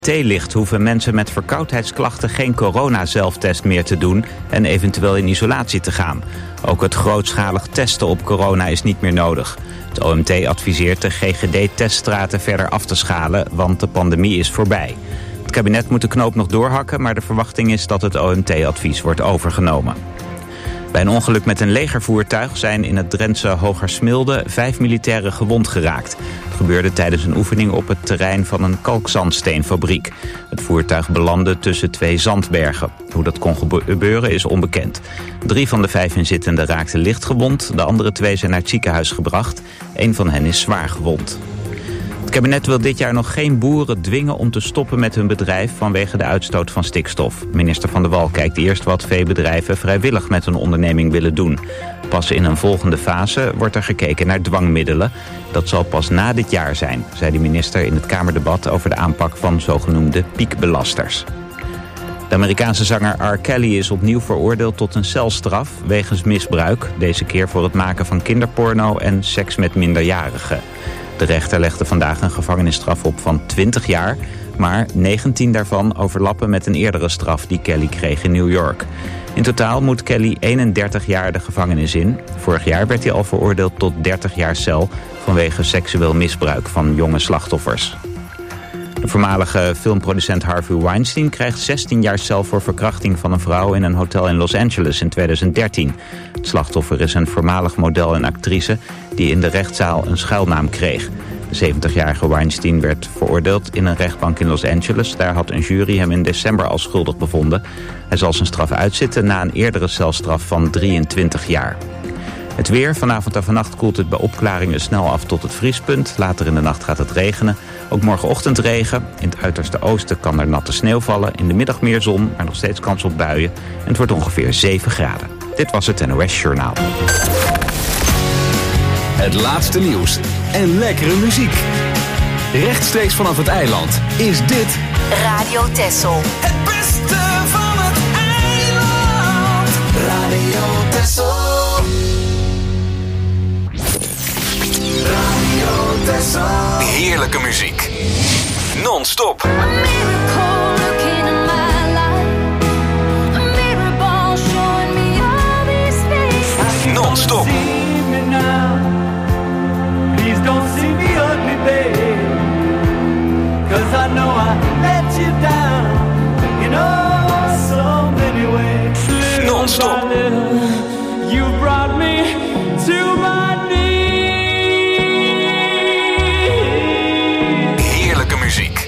ligt hoeven mensen met verkoudheidsklachten geen coronazelftest meer te doen en eventueel in isolatie te gaan. Ook het grootschalig testen op corona is niet meer nodig. Het OMT adviseert de GGD-teststraten verder af te schalen, want de pandemie is voorbij. Het kabinet moet de knoop nog doorhakken, maar de verwachting is dat het OMT-advies wordt overgenomen. Bij een ongeluk met een legervoertuig zijn in het Drentse Hogersmilde 5 militairen gewond geraakt. Het gebeurde tijdens een oefening op het terrein van een kalkzandsteenfabriek. Het voertuig belandde tussen 2 zandbergen. Hoe dat kon gebeuren is onbekend. 3 van de 5 inzittenden raakten licht gewond. De andere 2 zijn naar het ziekenhuis gebracht. 1 van hen is zwaar gewond. Het kabinet wil dit jaar nog geen boeren dwingen om te stoppen met hun bedrijf vanwege de uitstoot van stikstof. Minister Van der Wal kijkt eerst wat veebedrijven vrijwillig met hun onderneming willen doen. Pas in een volgende fase wordt er gekeken naar dwangmiddelen. Dat zal pas na dit jaar zijn, zei de minister in het Kamerdebat over de aanpak van zogenoemde piekbelasters. De Amerikaanse zanger R. Kelly is opnieuw veroordeeld tot een celstraf wegens misbruik. Deze keer voor het maken van kinderporno en seks met minderjarigen. De rechter legde vandaag een gevangenisstraf op van 20 jaar... maar 19 daarvan overlappen met een eerdere straf die Kelly kreeg in New York. In totaal moet Kelly 31 jaar de gevangenis in. Vorig jaar werd hij al veroordeeld tot 30 jaar cel... vanwege seksueel misbruik van jonge slachtoffers. De voormalige filmproducent Harvey Weinstein krijgt 16 jaar cel voor verkrachting van een vrouw in een hotel in Los Angeles in 2013. Het slachtoffer is een voormalig model en actrice die in de rechtszaal een schuilnaam kreeg. De 70-jarige Weinstein werd veroordeeld in een rechtbank in Los Angeles. Daar had een jury hem in december al schuldig bevonden. Hij zal zijn straf uitzitten na een eerdere celstraf van 23 jaar. Het weer. Vanavond en vannacht koelt het bij opklaringen snel af tot het vriespunt. Later in de nacht gaat het regenen. Ook morgenochtend regen. In het uiterste oosten kan er natte sneeuw vallen. In de middag meer zon, maar nog steeds kans op buien. En het wordt ongeveer 7 graden. Dit was het NOS Journaal. Het laatste nieuws en lekkere muziek. Rechtstreeks vanaf het eiland is dit Radio Texel. Het beste van het eiland. Radio Texel. Radio Texel. heerlijke muziek. Non-stop. Non-stop. Please don't see me ugly, babe, 'cause I know I let you down, you know, so many ways. Non-stop. You brought me to my knees. Heerlijke muziek.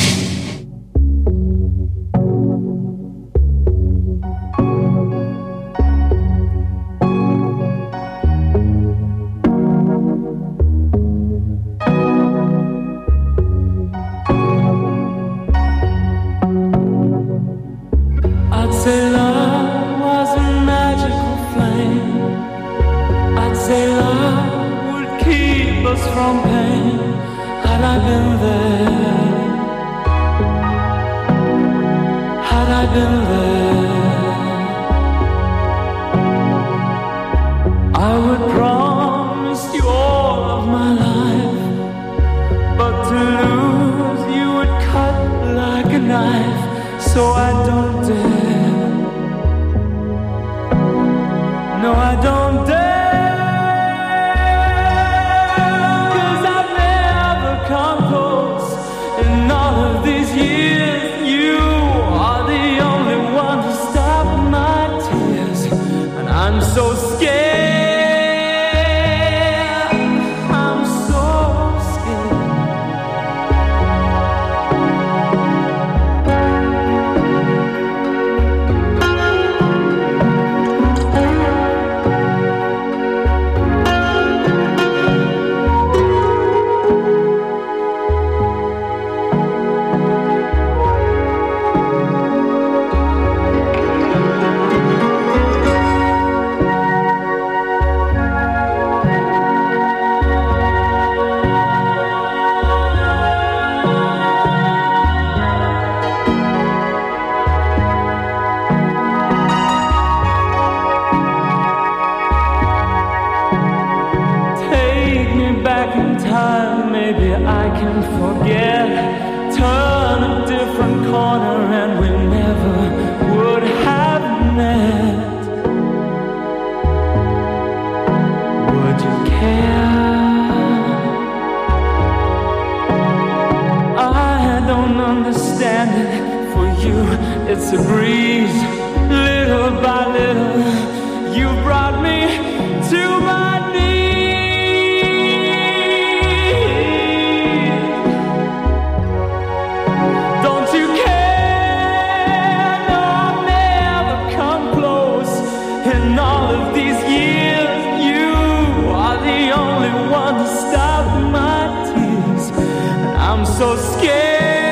From pain, had I been there, had I been there, I would promise you all of my life, but to lose you would cut like a knife, so I don't dare, no I don't dare. Come close in all of these years. You are the only one to stop my tears, and I'm so scared. I'm so scared. it's a breeze. Little by little, you brought me to my knees. Don't you care? No, I'll never come close. In all of these years, you are the only one to stop my tears. And I'm so scared.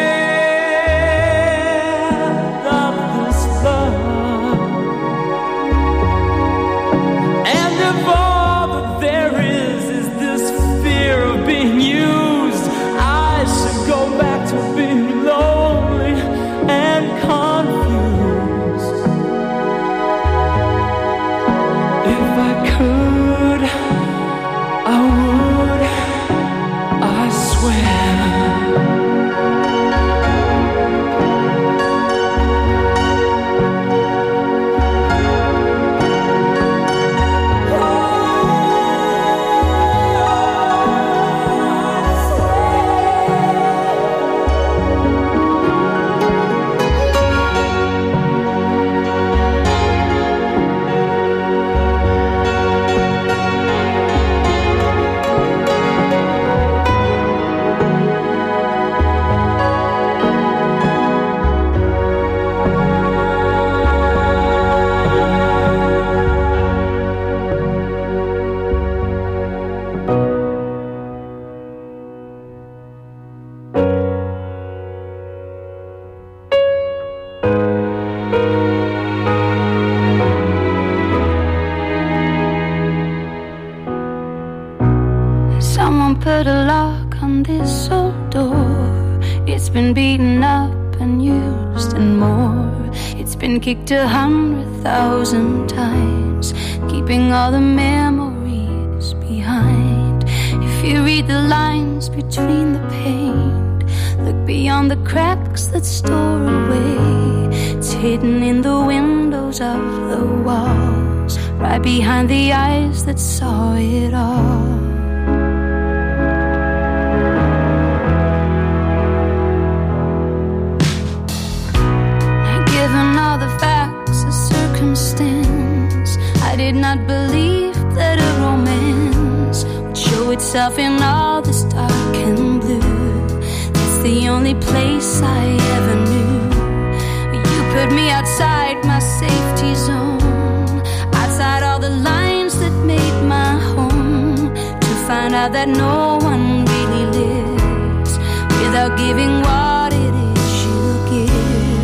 Put a lock on this old door. It's been beaten up and used and more. It's been kicked 100,000 times, keeping all the memories behind. If you read the lines between the paint, look beyond the cracks that store away. It's hidden in the windows of the walls, right behind the eyes that saw it all. I did not believe that a romance would show itself in all this dark and blue. That's the only place I ever knew. You put me outside my safety zone, outside all the lines that made my home, to find out that no one really lives without giving what it is you give.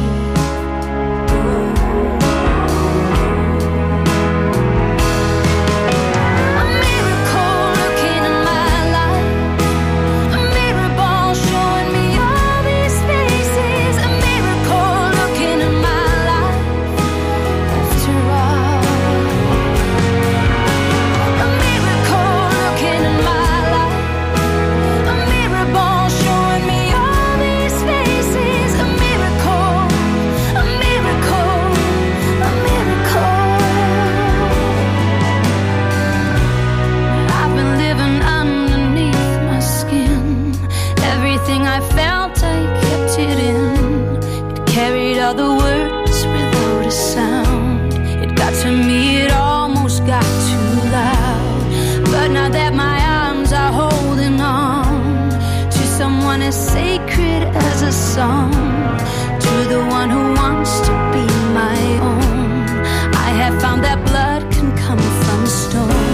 Sacred as a song, to the one who wants to be my own. I have found that blood can come from stone.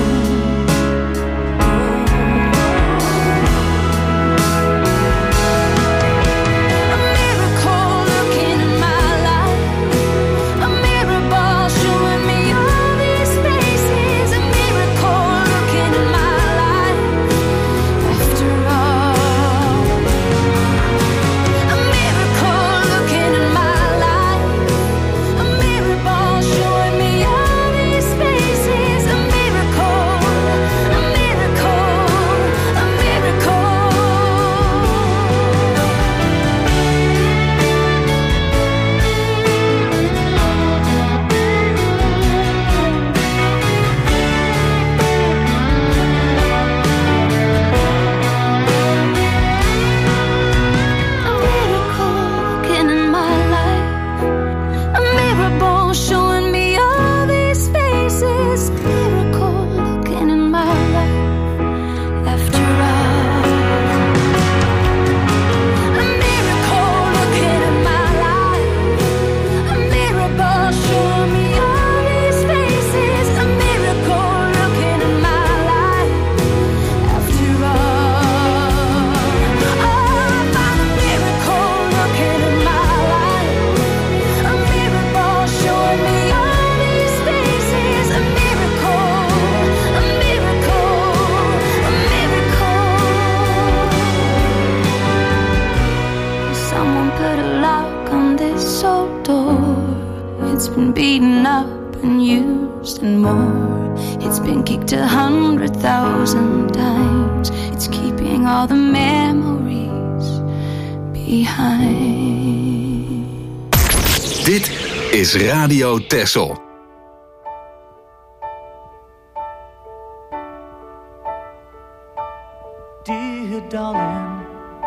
It's been beaten up and used and more. It's been kicked 100,000 times. It's keeping all the memories behind. Dit is Radio Texel. Dear darling,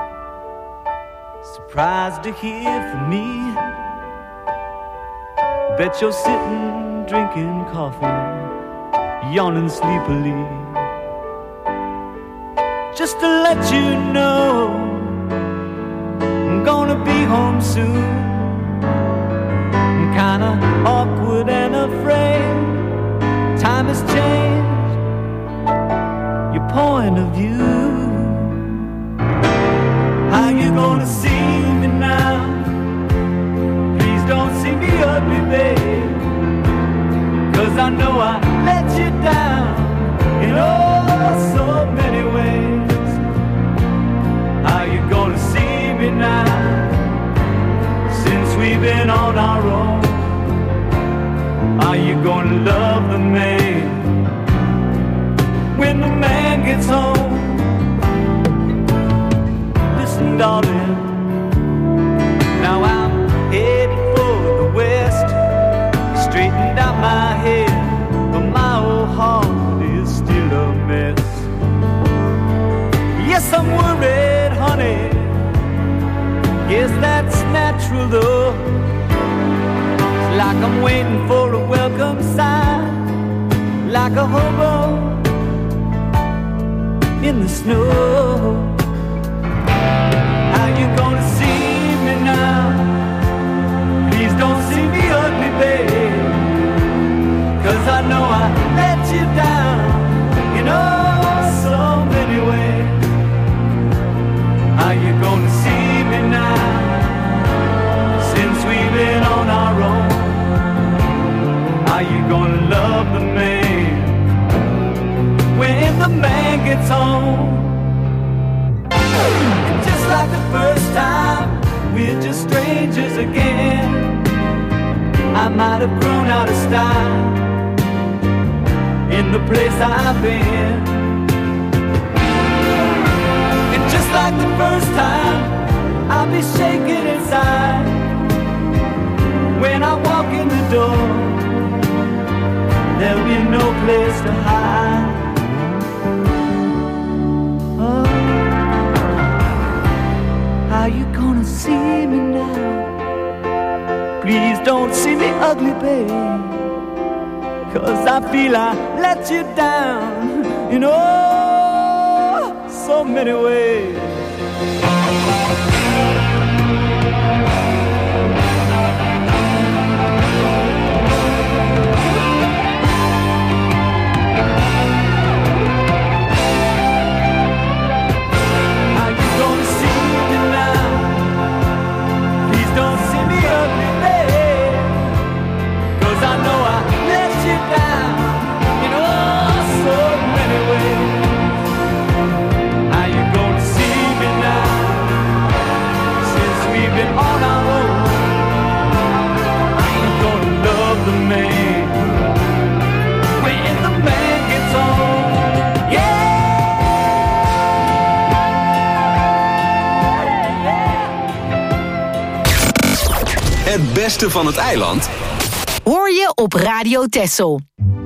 surprised to hear from me. Bet you're sitting, drinking coffee, yawning sleepily. Just to let you know, I'm gonna be home soon. I'm kinda awkward and afraid. Time has changed your point of view. How you gonna see me now? Please don't see me ugly, babe, 'cause I know I let you down in oh so many ways. How you gonna see me now? Since we've been on our own, are you gonna love the man when the man gets home? Listen, darling, now I'm headed for the west, straightened out my head, but my old heart is still a mess. Yes, I'm worried, honey, guess that's natural though. It's like I'm waiting for a welcome sign, like a hobo in the snow. How you gonna see me now? Please don't see me ugly, babe, 'cause I know I let you down in oh so many ways. How you gonna see me now? Since we've been on our own, are you gonna love the man when the man gets home? And just like the first time, we're just strangers again. I might have grown out of style in the place I've been. And just like the first time, I'll be shaking inside when I walk in the door. There'll be no place to hide. Oh, how you gonna see me now? Please don't see me ugly, babe, 'cause I feel I let you down in oh so many ways. Het beste van het eiland hoor je op Radio Texel.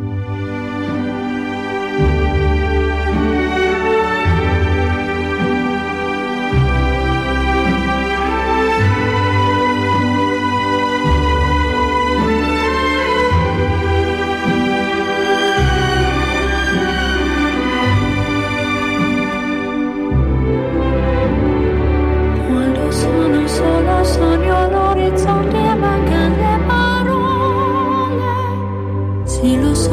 Sogno l'orizzonte, mancano le parole. Sì, lo so.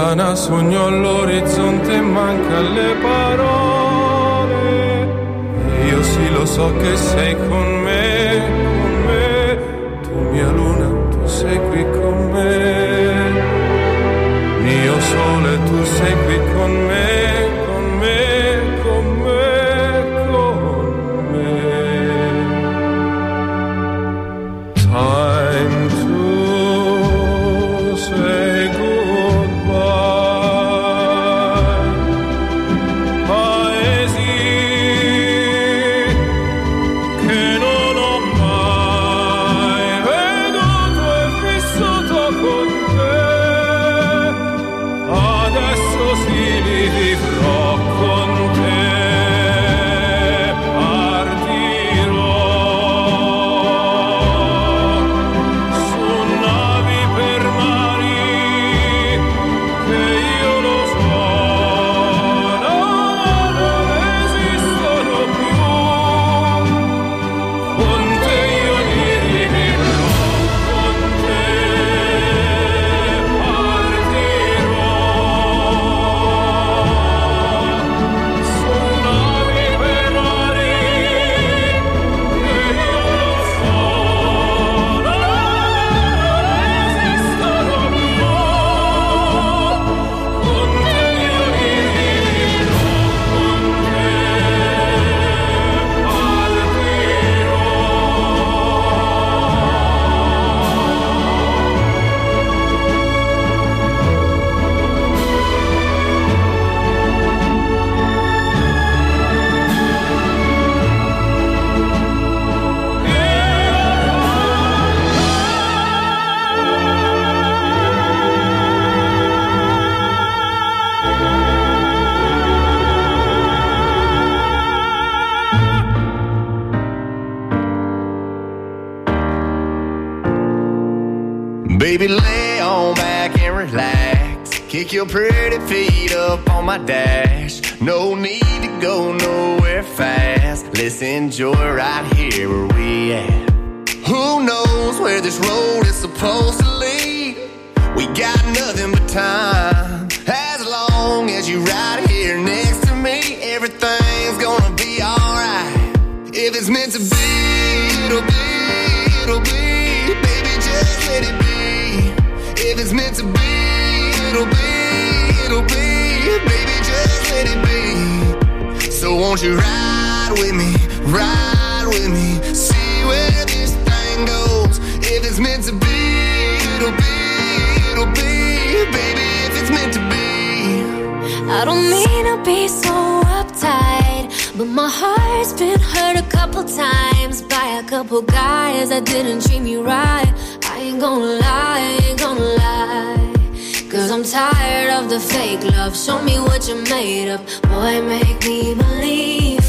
lontana sogno all'orizzonte e manca le parole. E io sì lo so che sei con me, tu mia luna, tu sei qui con me, mio sole, tu sei qui con me, con me, con me, con me. Time to say goodbye. Baby, lay on back and relax. Kick your pretty feet up on my dash. No need to go nowhere fast. Let's enjoy right here where we at. Who knows where this road is supposed to lead? We got nothing but time. As long as you're right here next to me, everything's gonna be alright. If it's meant to be, it'll be, it'll be. Baby, just let it be. If it's meant to be, it'll be, it'll be. Baby, just let it be. So won't you ride with me, ride with me. See where this thing goes. If it's meant to be, it'll be, it'll be. Baby, if it's meant to be. I don't mean to be so uptight, but my heart's been hurt a couple times by a couple guys that didn't treat me right. I ain't gonna lie, I ain't gonna lie. Cause I'm tired of the fake love. Show me what you're made of. Boy, make me believe.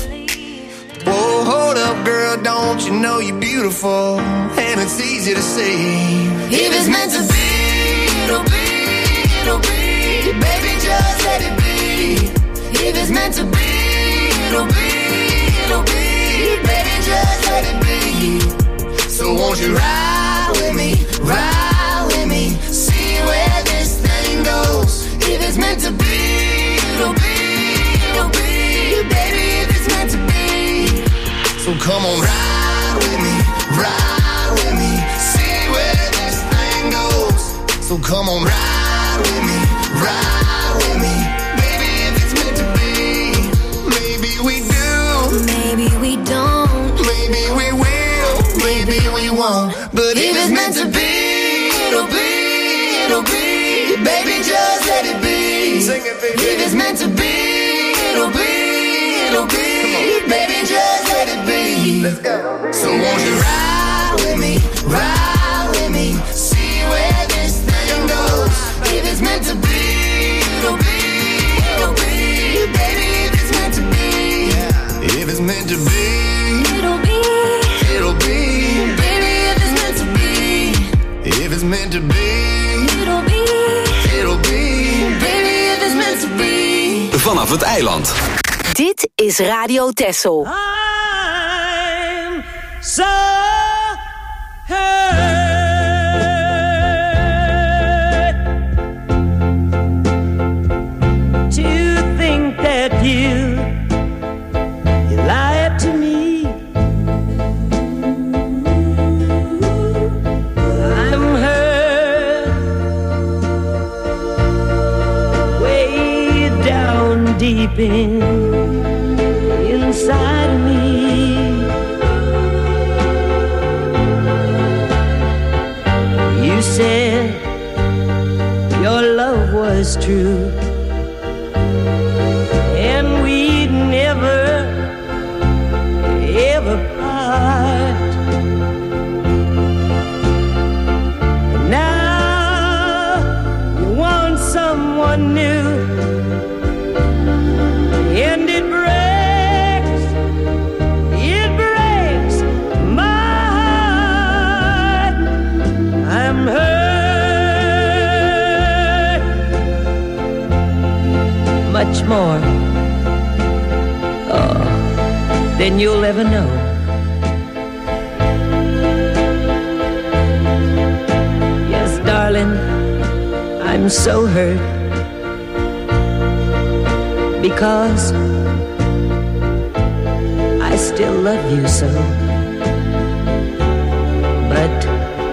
Whoa, hold up, girl, don't you know you're beautiful? And it's easy to see. If it's meant to be, it'll be, it'll be. Baby, just let it be. If it's meant to be, it'll be, it'll be. Baby, just let it be. So won't you ride with me, ride with me. See where this thing goes. If it's meant to be, it'll be, it'll be. Baby, if it's meant to be. So come on, ride with me, ride with me. See where this thing goes. So come on, ride with me, ride with me. Baby, if it's meant to be. Maybe we do, maybe we don't. Maybe we will, maybe we won't. But if it's meant to be, it'll be, it'll be. Baby, just let it be. Sing it, baby. If it's meant to be, it'll be, it'll be. Baby, just let it be. Let's go. So won't you ride with me, ride with me. See where this thing goes. If it's meant to be, it'll be, it'll be. Baby, if it's meant to be. Yeah. If it's meant to be, it'll be, it'll be. Baby, if it's meant to be. If it's meant to be, it'll be, it'll be. Baby, if it's meant to be. Vanaf het eiland. Dit is Radio Texel. I'm so hurt. deep inside of me. You said your love was true, and we'd never, ever part. Now you want someone new, and it breaks my heart. I'm hurt much more than you'll ever know. Yes, darling, I'm so hurt because I still love you so. But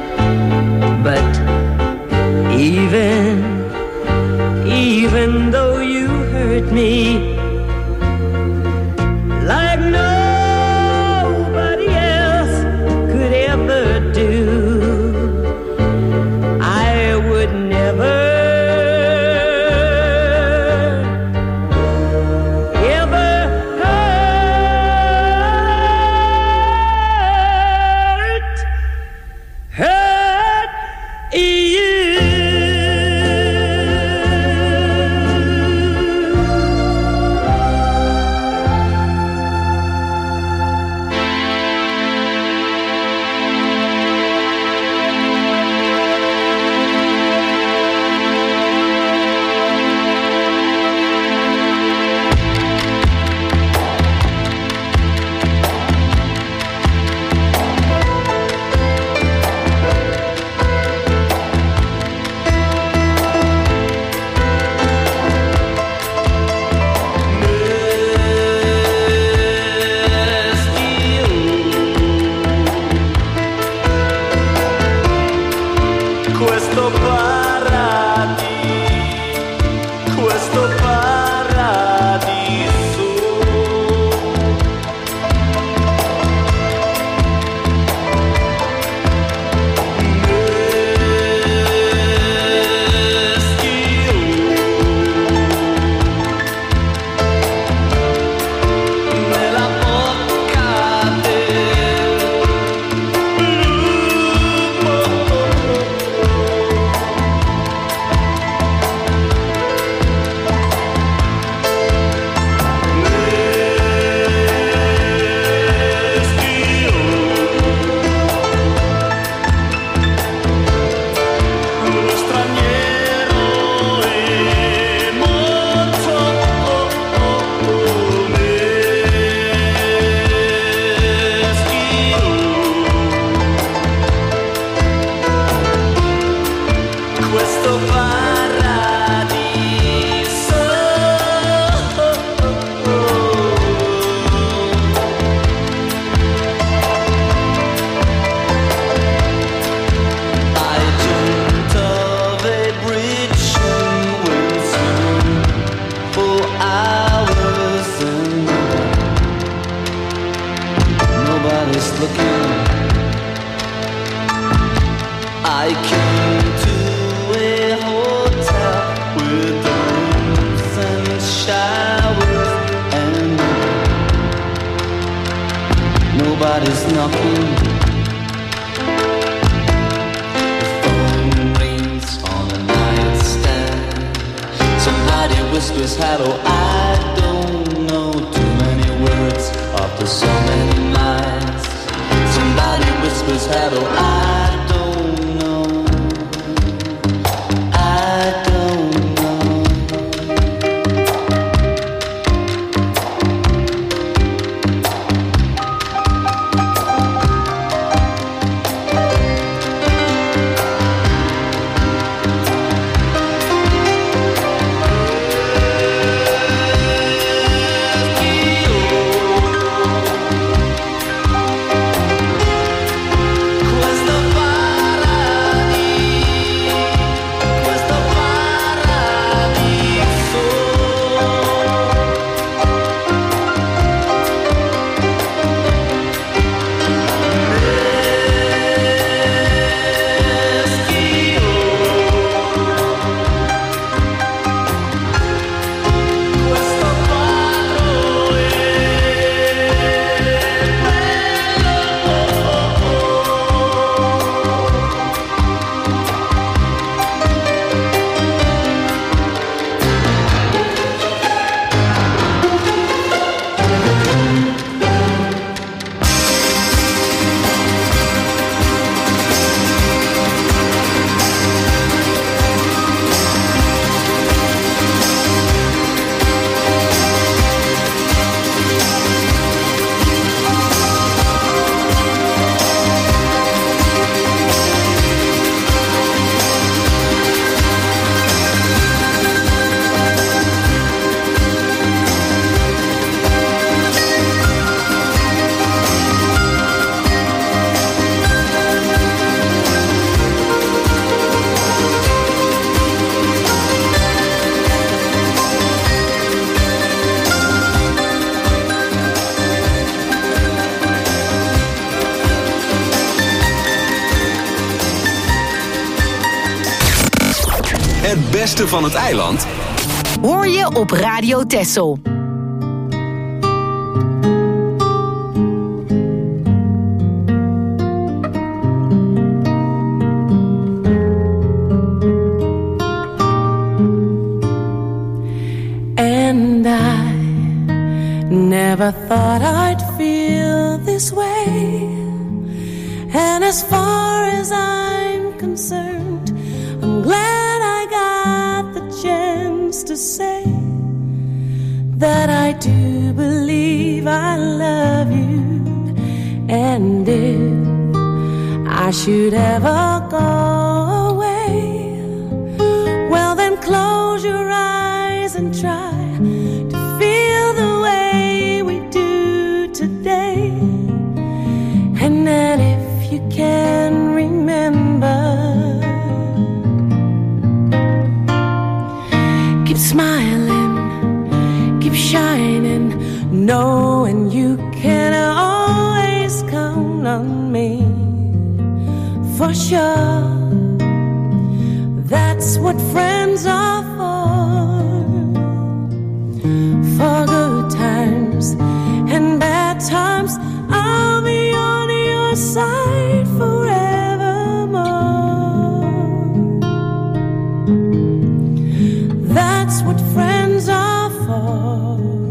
even though you hurt me like nobody else could ever do, I would never nobody's knocking. The phone rings on a nightstand. Somebody whispers hello. I don't know too many words after so many nights. Somebody whispers hello. I don't know. I don't know. Questo beste van het eiland hoor je op Radio Texel. And I never thought I'd feel this way. And as far as I'm concerned, I'm glad I got the chance to say that I do believe I love you. And if I should ever go away, well then close your eyes and try to feel the way we do today. And then if you can remember, keep smiling, keep shining, knowing you can always count on me. For sure, that's what friends are for. For good times and bad times, I'll be on your side forevermore. That's what friends are for.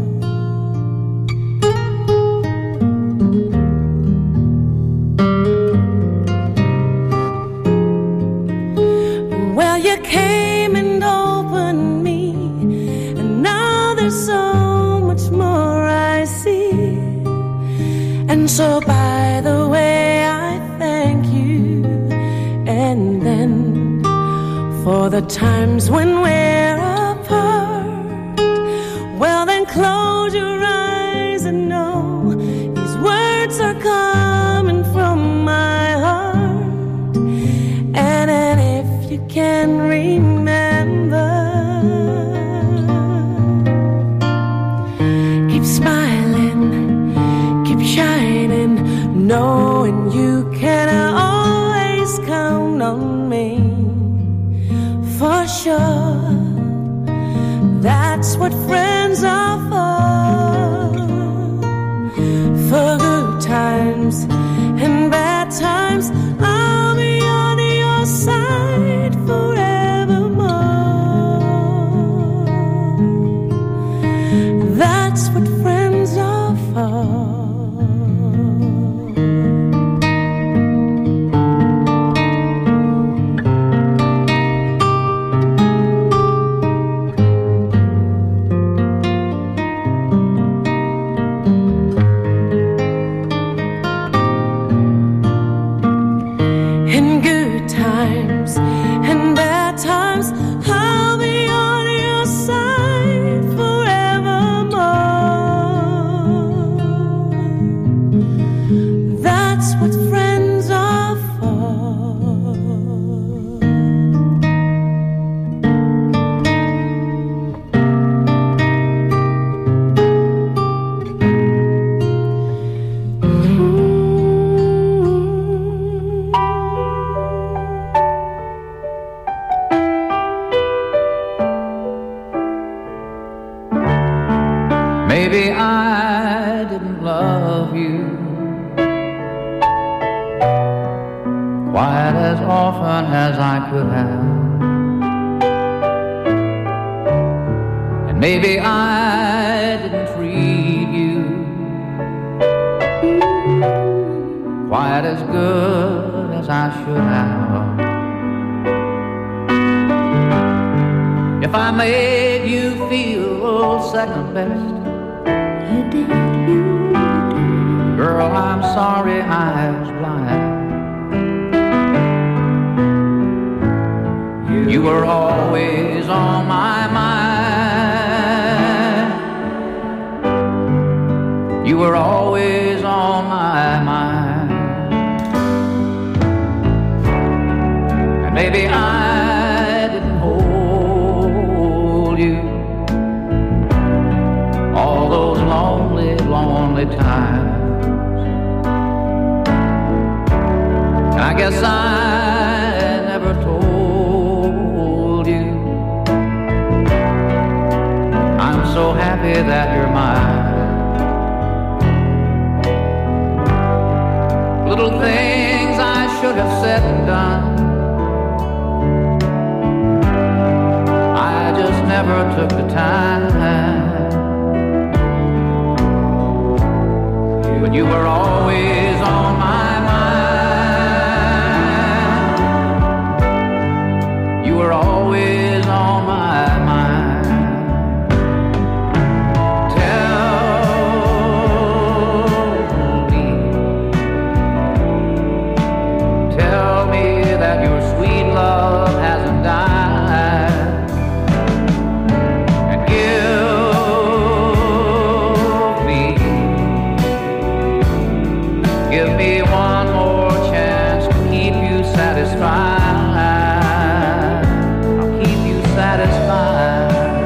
Well, you came and opened me, and now there's so much more I see. And so by the way, I thank you. And then for the times when we're apart, well then close your eyes and know these words are coming from my heart. And then if you can remember, keep smiling, keep shining, knowing you can always count on me. For sure, that's what friends are for. For good times and bad times, I'll be on your side forevermore. That's what friends are for. In good times and bad times, I'll be on your side forevermore. That's what friends are for. Maybe I didn't love you quite as often as I could have. And maybe I didn't treat you quite as good as I should have. If I made you feel second best, you did. Girl, I'm sorry I was blind. You were always on my mind. You were always on my mind. And maybe I didn't hold you all those lonely, lonely times. I guess I never told you time. But you were always on my mind. You were always on my mind. Tell me that your sweet love hasn't died. And give me one more chance to keep you satisfied. I'll keep you satisfied.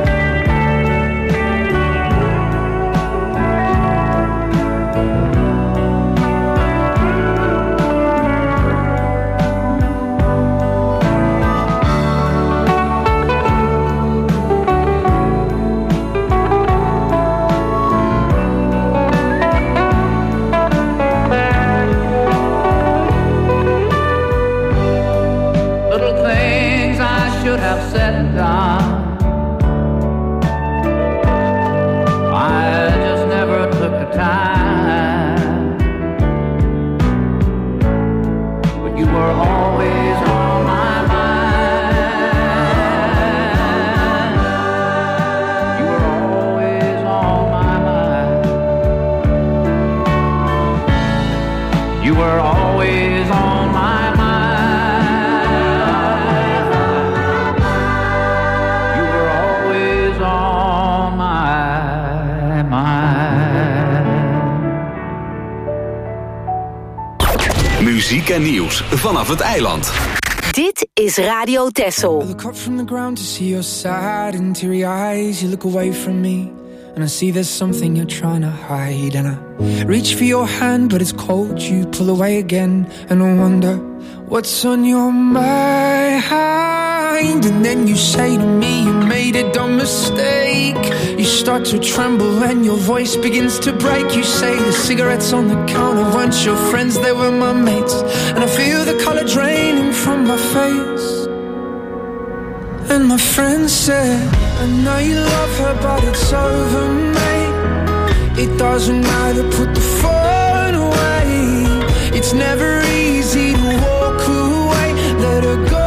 Muziek en nieuws vanaf het eiland. Dit is Radio Texel. I look up from the ground to see your sad and teary eyes. You look away from me and I see there's something you're trying to hide. And I reach for your hand but it's cold. You pull away again and I wonder what's on your mind. And then you say to me you made a dumb mistake. You start to tremble and your voice begins to break. You say the cigarettes on the counter weren't your friends, they were my mates. And I feel the color draining from my face. And my friend said, I know you love her but it's over, mate. It doesn't matter, put the phone away. It's never easy to walk away. Let her go,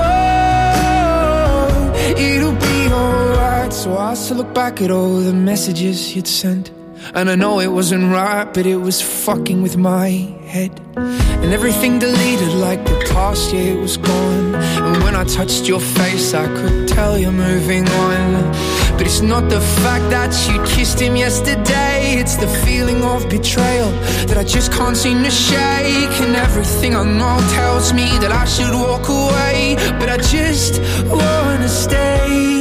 it'll be alright. So I still look back at all the messages you'd sent. And I know it wasn't right, but it was fucking with my head. And everything deleted like the past, yeah, it was gone. And when I touched your face, I could tell you're moving on. But it's not the fact that you kissed him yesterday. It's the feeling of betrayal that I just can't seem to shake. And everything I know tells me that I should walk away, but I just wanna stay.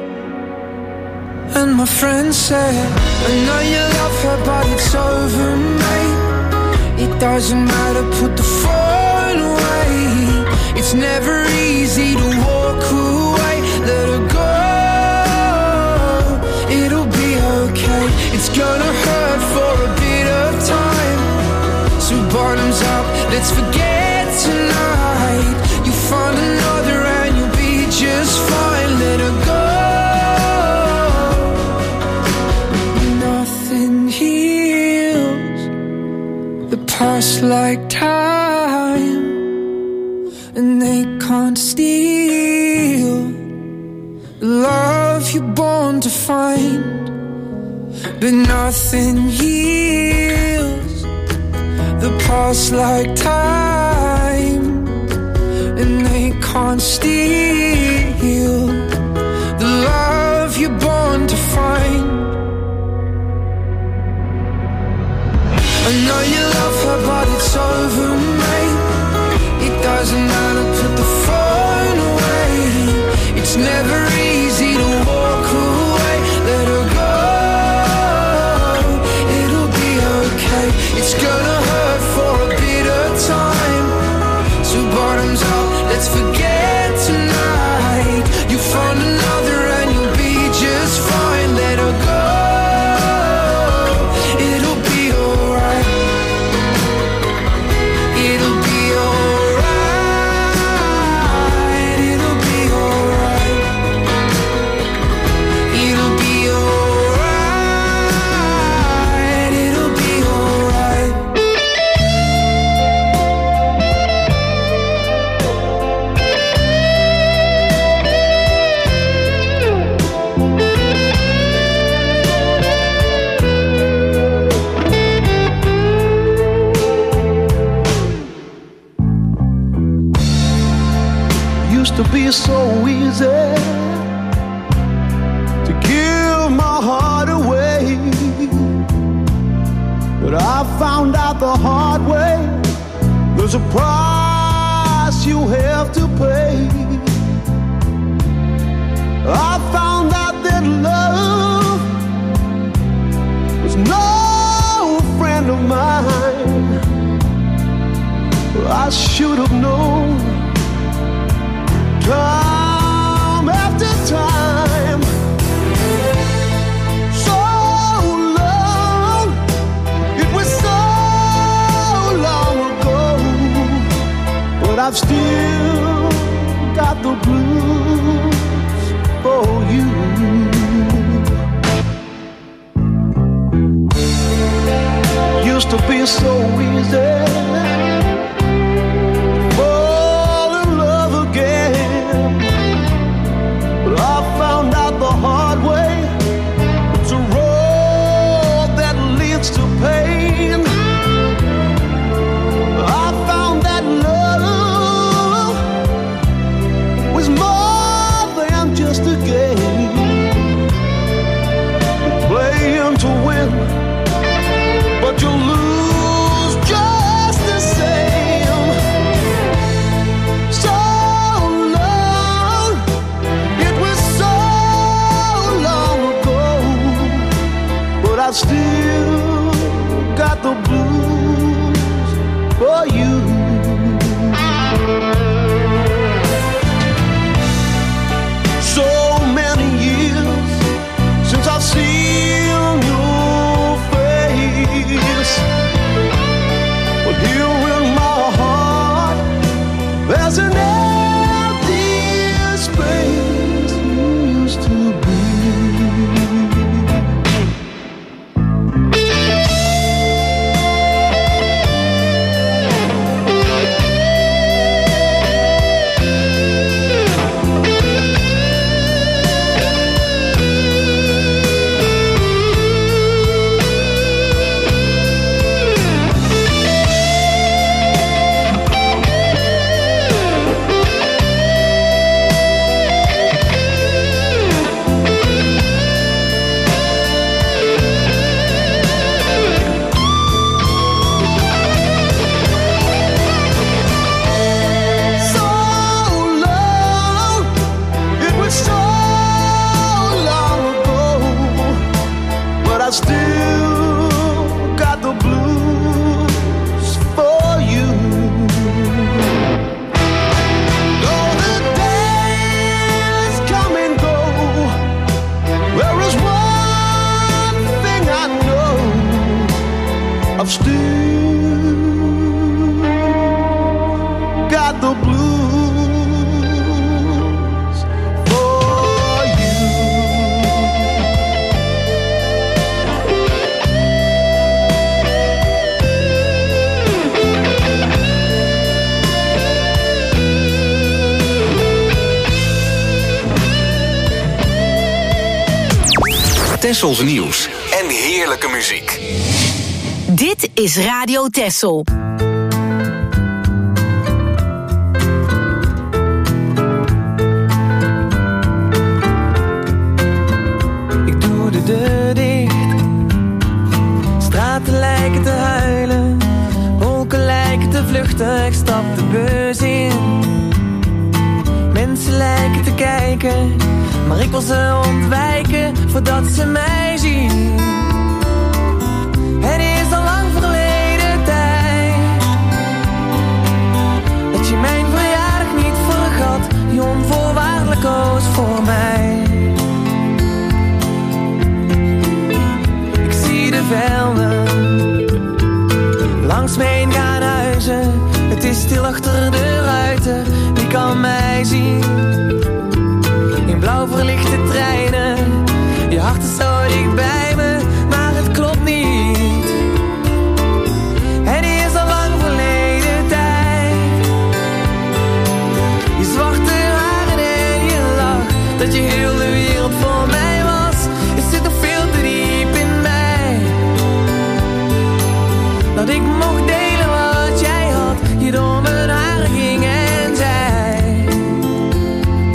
And my friend said, I know you love her but it's over, mate. It doesn't matter, put the phone away. It's never easy to walk away. Let her go, it'll be okay. It's gonna hurt for a bit of time. So bottoms up, let's forget tonight. You find another and you'll be just fine. Let her go. Past like time, and they can't steal the love you're born to find. But nothing heals the past like time, and they can't steal the love you're born to find. I know you love her but it's over, mate. It doesn't matter, put the phone away. It's never easy to walk away. Let her go, it'll be okay. It's gonna hurt for a bit of time. So bottoms up, let's forget tonight. You be so easy to give my heart away, but I found out the hard way. There's a price you have to pay. I found out that love was no friend of mine. I should have known time after time. So long, it was so long ago, but I've still got the blues for you. Used to be so easy fall in love again, but I found out the hard way. It's a road that leads to pain. I found that love was more than just a game, playing to win, but you lose just the same. So long, it was so long ago, but I still got the blues for you. So many years since I've seen your face, but here in my heart there's an empty space you used to be. I still got the blues for you. Though the days come and go, there is one thing I know, I've still got the blues. Tessels nieuws en heerlijke muziek. Dit is Radio Tessel. Ik doe de deur dicht. Straten lijken te huilen. Wolken lijken te vluchten. Ik stap de bus in. Mensen lijken te kijken, maar ik wil ze ontwijken voordat ze mij zien. Het is al lang verleden tijd dat je mijn verjaardag niet vergat, die onvoorwaardelijk koos voor mij. Ik zie de velden langs me heen gaan huizen. Het is stil achter de ruiten, wie kan mij zien? In blauw verlichte treinen, je hart is zo dicht bij me, maar het klopt niet. Het is al lang verleden tijd. Je zwarte haren en je lach, dat je heel de wereld voor mij was. Het zit nog veel te diep in mij, dat ik mocht delen wat jij had, je door mijn haren ging en zei.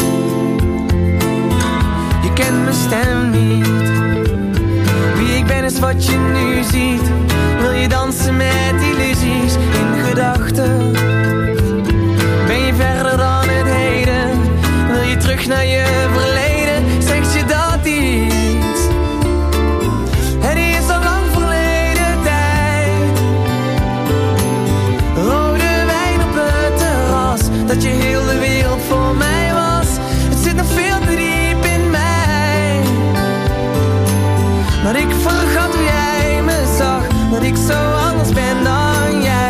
wat je nu ziet? Wil je dansen met illusies in gedachten? Ben je verder dan het heden? Wil je terug naar je verleden? Zegt je dat iets? Het is al lang verleden tijd. Rode wijn op het terras, dat je heel de wereld voor mij was. Het zit nog veel te diep in mij. Maar ik vergat hoe jij me zag, dat ik zo anders ben dan jij.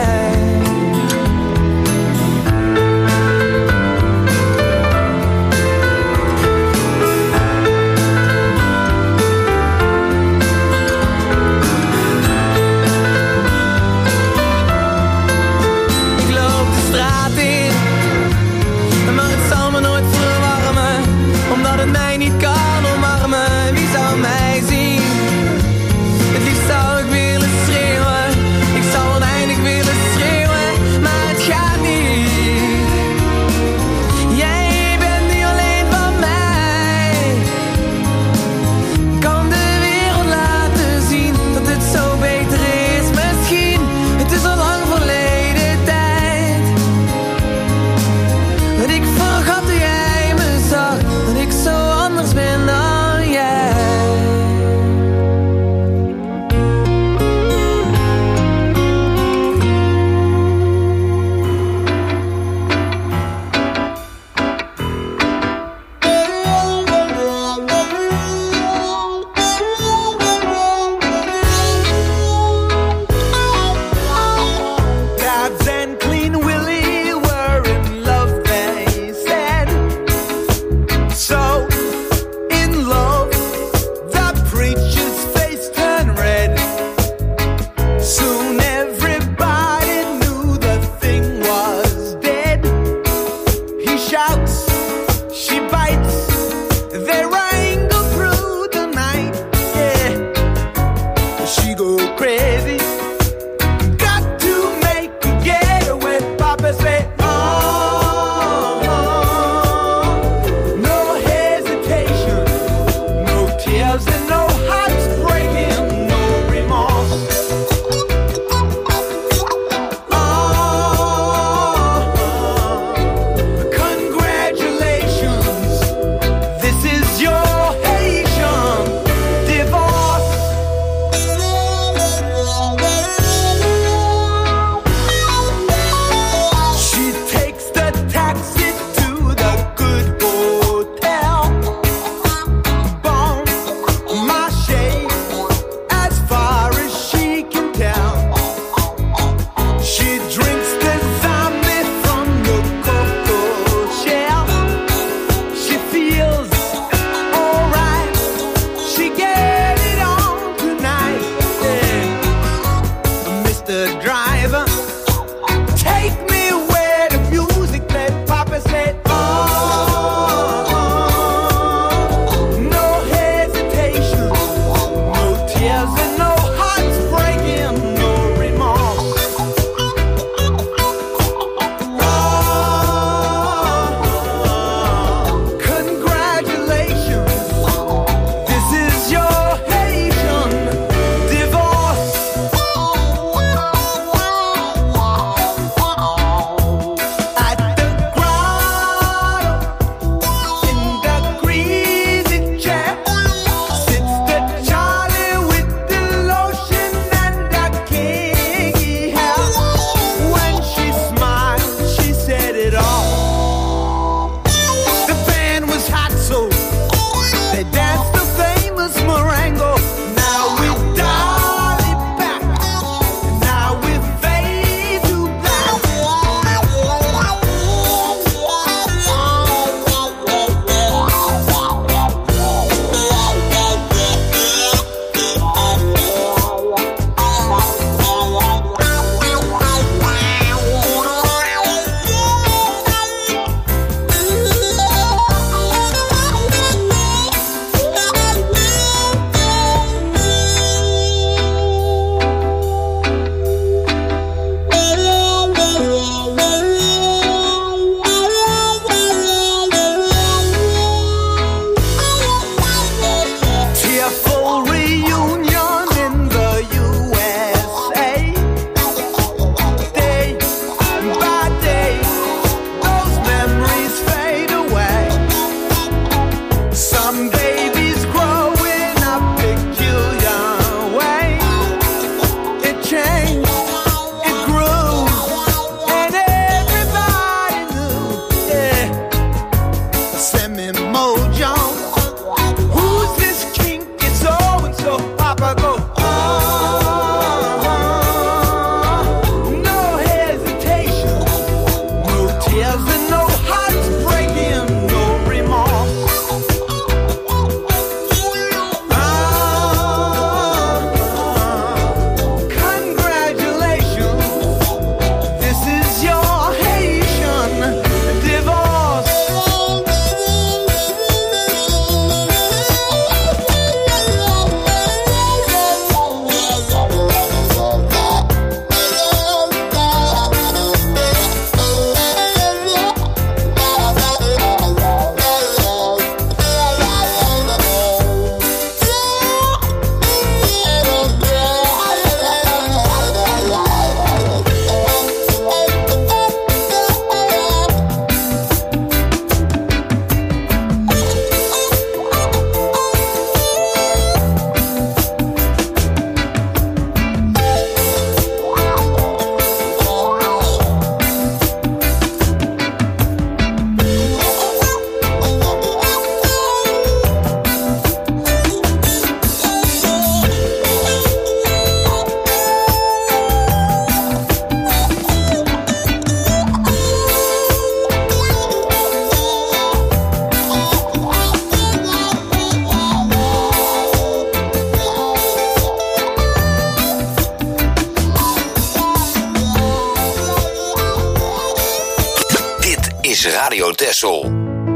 is Radio Texel.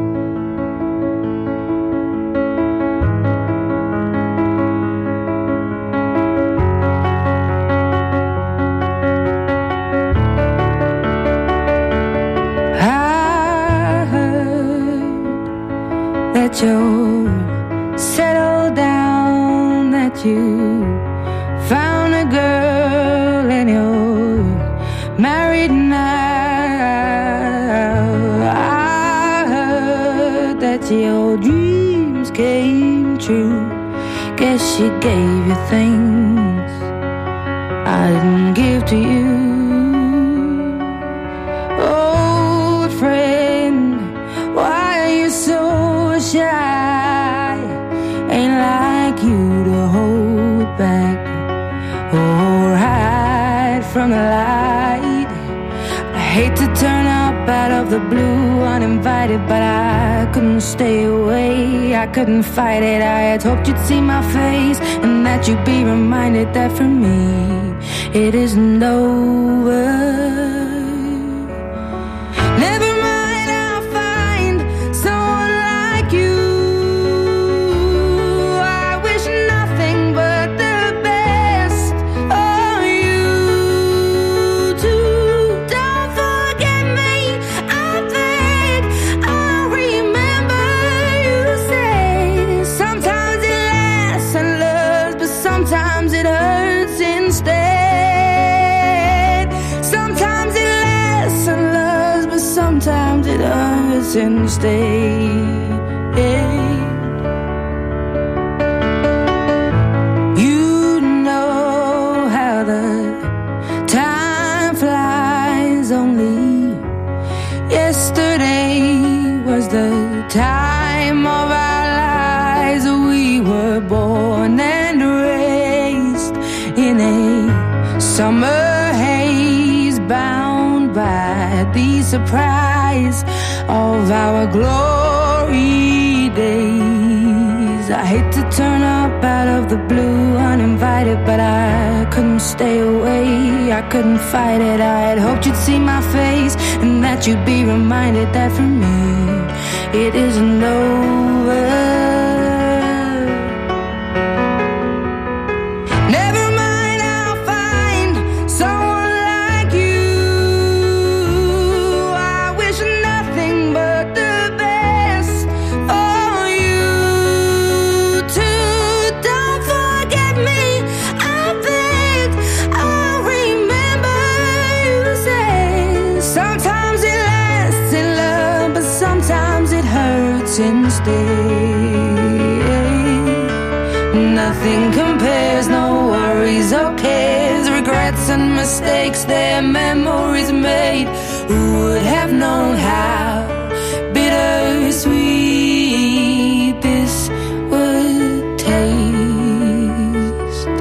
That you settled down, that you found a girl and you're married now. I heard that your dreams came true. Guess she gave you things I didn't give to you. Old friend, why are you so shy? Ain't like you to hold back or hide from the light. I hate to turn up out of the blue uninvited, but I couldn't stay away, I couldn't fight it. I had hoped you'd see my face and that you'd be reminded that for me it isn't over. And stay. You know how the time flies. Only yesterday was the time of our lives. We were born and raised in a summer haze, bound by the surprise of our glory days. I hate to turn up out of the blue uninvited, but I couldn't stay away, I couldn't fight it. I had hoped you'd see my face and that you'd be reminded that for me it isn't over. Nothing compares, no worries or cares, regrets and mistakes, their memories made. Who would have known how bittersweet this would taste?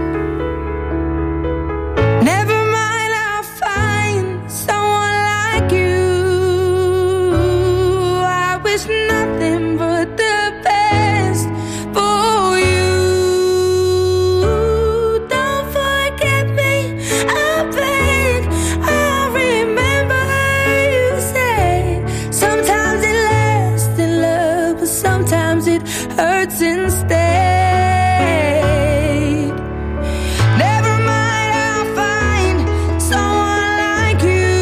Never mind, I'll find someone like you. I wish nothing but the best for you. Don't forget me, I beg. I remember you said sometimes it lasts in love, but sometimes it hurts instead. Never mind, I'll find someone like you.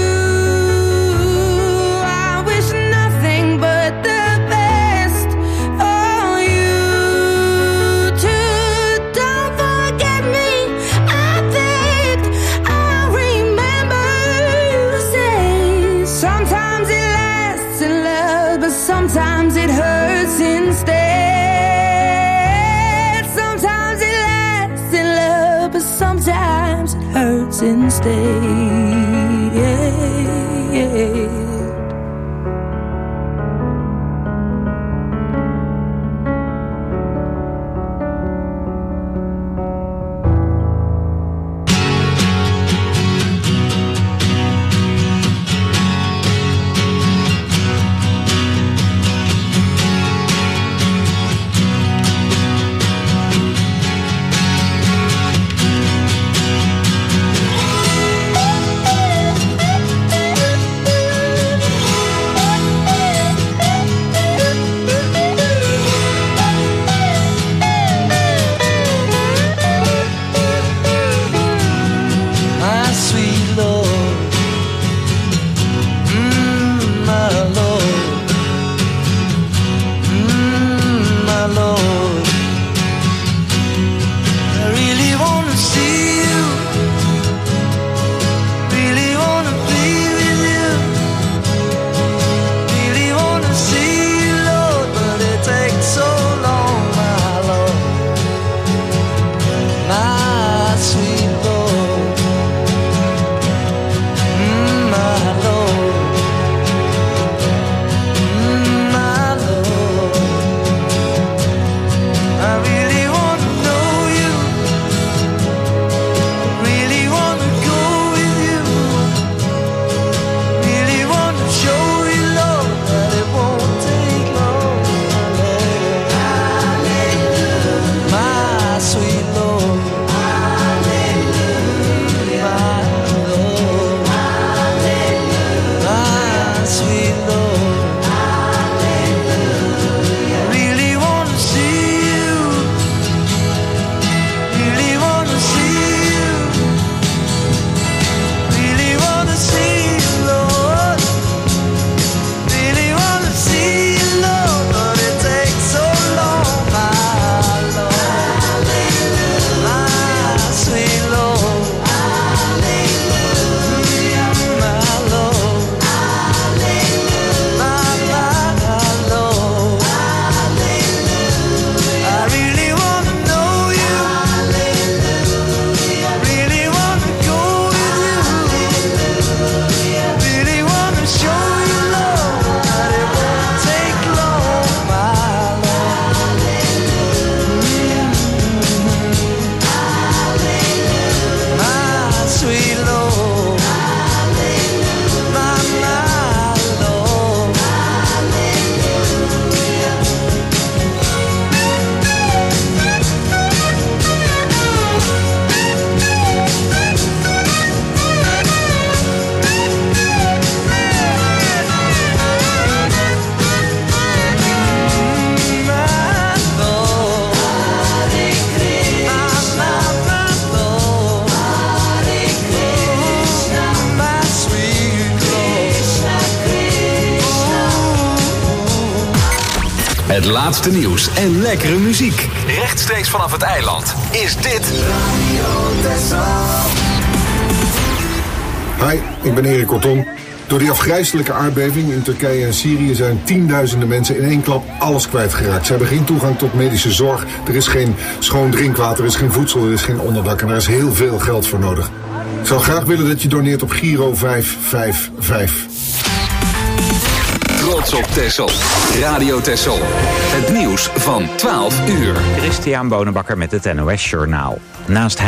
I wish nothing but the best for you too. Don't forget me, I begged. I remember you say sometimes it lasts in love, but sometimes it hurts instead. Sometimes it lasts in love, but sometimes it hurts instead. Het laatste nieuws en lekkere muziek. Rechtstreeks vanaf het eiland is dit Radio Texel. Hi, ik ben Erik Kortom. Door die afgrijselijke aardbeving in Turkije en Syrië zijn tienduizenden mensen in één klap alles kwijtgeraakt. Ze hebben geen toegang tot medische zorg, er is geen schoon drinkwater, er is geen voedsel, er is geen onderdak en er is heel veel geld voor nodig. Ik zou graag willen dat je doneert op Giro 555. Trots op Texel. Radio Texel. Het nieuws van 12 uur. Christian Bonenbakker met het NOS Journaal. Naast